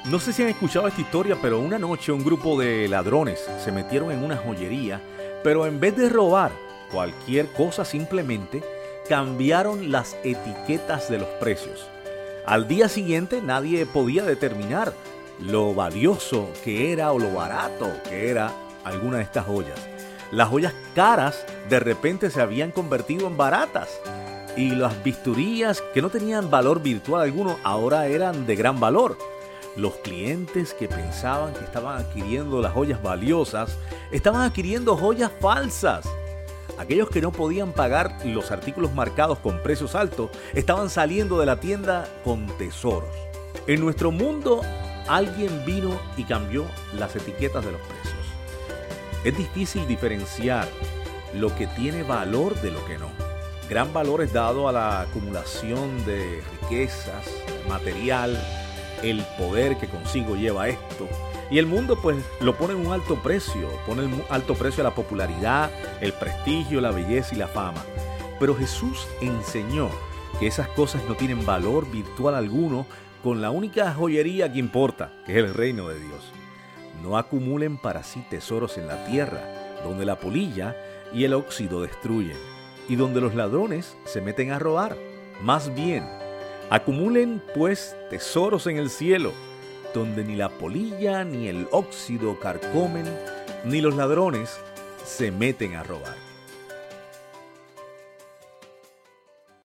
No sé si han escuchado esta historia, pero una noche un grupo de ladrones se metieron en una joyería, pero en vez de robar cualquier cosa simplemente cambiaron las etiquetas de los precios. Al día siguiente nadie podía determinar lo valioso que era o lo barato que era alguna de estas joyas. Las joyas caras de repente se habían convertido en baratas y las bisturías que no tenían valor virtual alguno ahora eran de gran valor. Los clientes que pensaban que estaban adquiriendo las joyas valiosas estaban adquiriendo joyas falsas. Aquellos que no podían pagar los artículos marcados con precios altos estaban saliendo de la tienda con tesoros. En nuestro mundo, alguien vino y cambió las etiquetas de los precios. Es difícil diferenciar lo que tiene valor de lo que no. Gran valor es dado a la acumulación de riquezas, material, el poder que consigo lleva esto. Y el mundo pues lo pone en un alto precio, pone un alto precio a la popularidad, el prestigio, la belleza y la fama. Pero Jesús enseñó que esas cosas no tienen valor virtual alguno con la única joyería que importa, que es el reino de Dios. No acumulen para sí tesoros en la tierra, donde la polilla y el óxido destruyen, y donde los ladrones se meten a robar. Más bien, acumulen pues tesoros en el cielo, donde ni la polilla ni el óxido carcomen, ni los ladrones se meten a robar.